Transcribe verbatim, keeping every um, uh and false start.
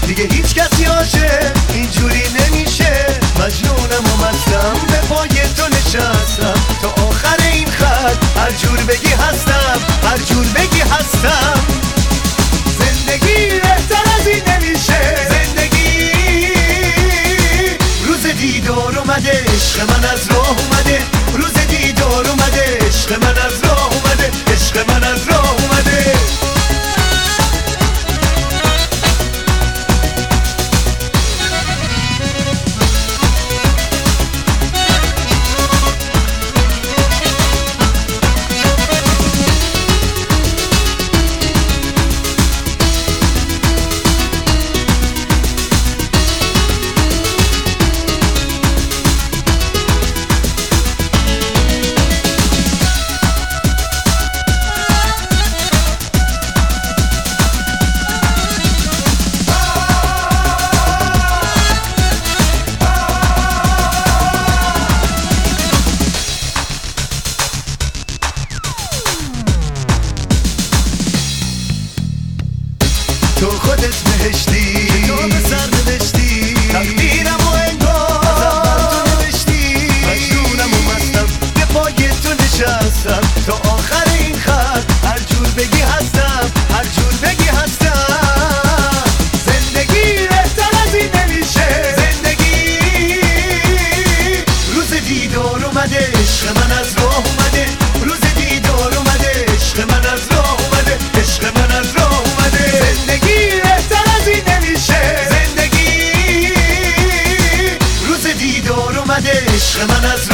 دیگه هیچ کسی عاشق اینجوری نمیشه. مجنونم و مستم به پای تو نشستم، تا آخر این خط هر جور بگی هستم، هر جور بگی هستم. زندگی بهتر از این نمیشه. زندگی روز دیدار اومده، عشق من از راه اومده. روز دیدار اومده، عشق من از راه اومده، عشق من از راه اومده. تو خودت بهشتی، تو به سر نوشتی تقدیرم و انگار از اول تو نوشتی. مجنونم و مستم به پای تو نشستم، تا آخر این خط هر جور بگی هستم، هر جور بگی هستم. زندگی بهتر از این نمیشه. زندگی روز دیدار اومده، عشق من از راه اومده. روز دیدار اومده، عشق من از راه اومده، عشق من از راه اومده. زندگی بهتر از این نمیشه. زندگی روز دیدار اومده، عشق من از